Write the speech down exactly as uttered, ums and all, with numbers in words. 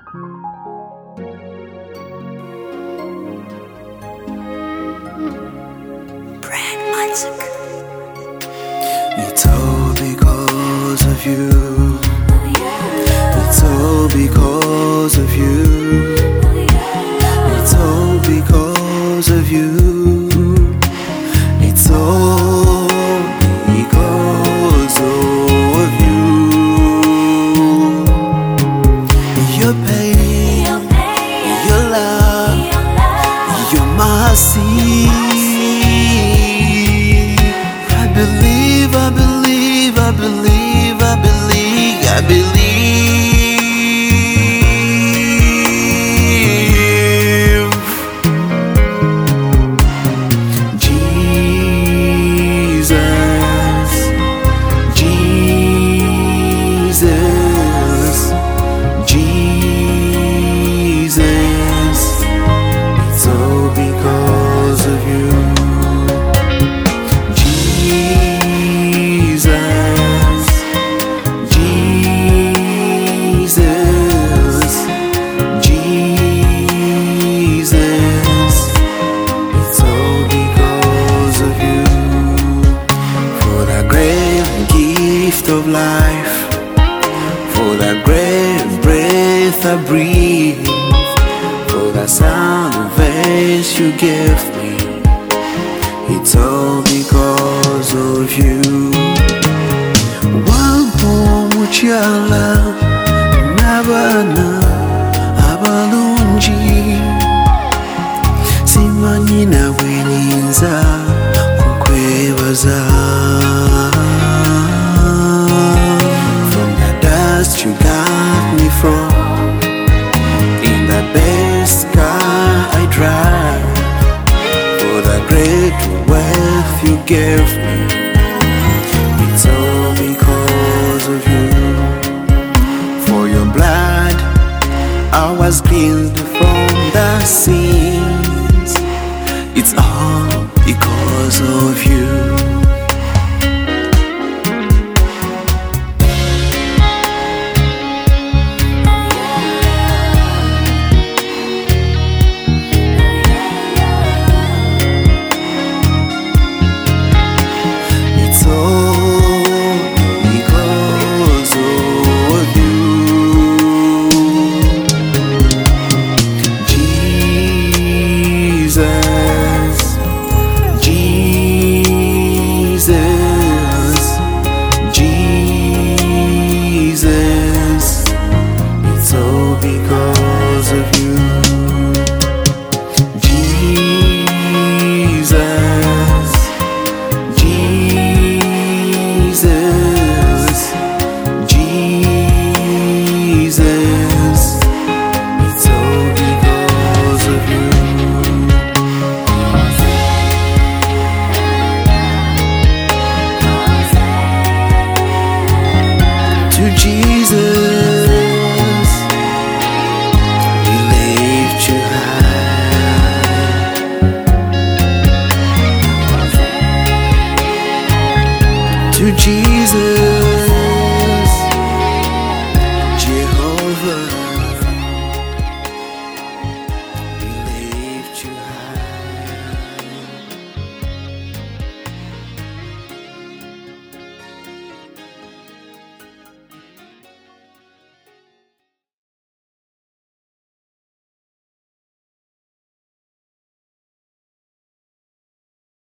Brand Isaac. It's all because of you. It's all because of you. It's all because of you. It's all because of you. Your pain, your love, your mercy. I believe, I believe, I believe, I believe, I believe. Jesus, Jesus, Jesus. It's all because of you. Jesus, Jesus, Jesus. It's all because of you. For the great gift of life, for the great breath I breathe, for the sound of voice you gave me. It's all because of you. Wampo muchala nabana abalungi simanyi nawe nyinza kukwebaza. From the dust you got me from, in the best car I drive, for the great wealth you gave me. It's all because of you. For your blood I was cleansed from the sins. It's all because of you. Jesus, it's all because